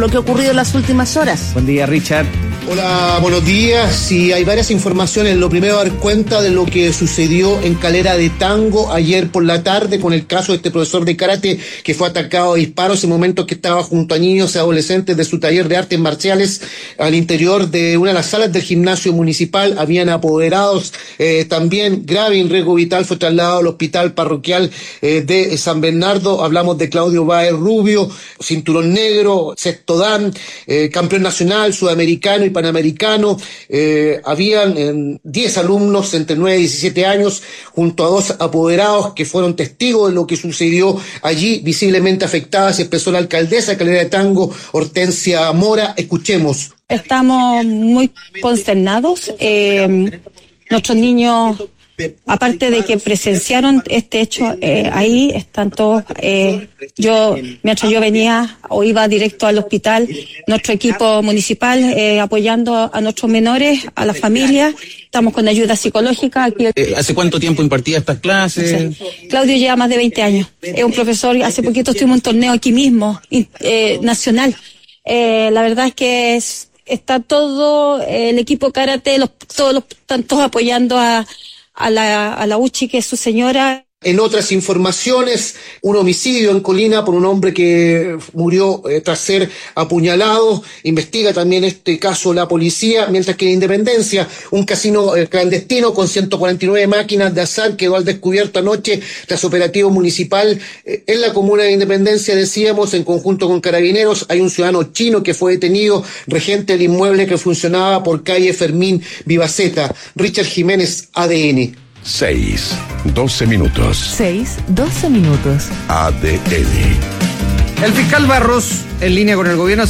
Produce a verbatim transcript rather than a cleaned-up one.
lo que ha ocurrido en las últimas horas. Buen día, Richard. Hola, buenos días. Sí, hay varias informaciones. Lo primero, dar cuenta de lo que sucedió en Calera de Tango ayer por la tarde con el caso de este profesor de karate que fue atacado a disparos en momentos que estaba junto a niños y adolescentes de su taller de artes marciales al interior de una de las salas del gimnasio municipal. Habían apoderados eh, también grave en riesgo vital. Fue trasladado al hospital parroquial eh, de San Bernardo. Hablamos de Claudio Báez Rubio, cinturón negro, sexto dan, eh, campeón nacional, sudamericano y panamericano. Eh, habían diez alumnos entre nueve y diecisiete años junto a dos apoderados que fueron testigos de lo que sucedió allí, visiblemente afectadas. Expresó la alcaldesa de Calera de Tango, Hortensia Mora. Escuchemos. Estamos muy consternados. Eh, nuestros niños, aparte de que presenciaron este hecho, eh, ahí están todos. Eh, yo, mientras yo venía o iba directo al hospital, nuestro equipo municipal eh, apoyando a nuestros menores, a las familias. Estamos con ayuda psicológica. Aquí. Eh, ¿Hace cuánto tiempo impartía estas clases? Sí. Claudio lleva más de veinte años. Es un profesor. Hace poquito estuvimos en un torneo aquí mismo, eh, nacional. Eh, la verdad es que es, está todo eh, el equipo karate, los, todos los, están todos apoyando a a la, a la Uchi, que es su señora. En otras informaciones, un homicidio en Colina por un hombre que murió eh, tras ser apuñalado. Investiga también este caso la policía, mientras que en Independencia, un casino eh, clandestino con ciento cuarenta y nueve máquinas de azar quedó al descubierto anoche tras operativo municipal eh, en la comuna de Independencia. Decíamos, en conjunto con Carabineros, hay un ciudadano chino que fue detenido, regente del inmueble que funcionaba por calle Fermín Vivaceta. Richard Jiménez, A D N. Seis, doce minutos. Seis, doce minutos. A D N. El fiscal Barros, en línea con el gobierno,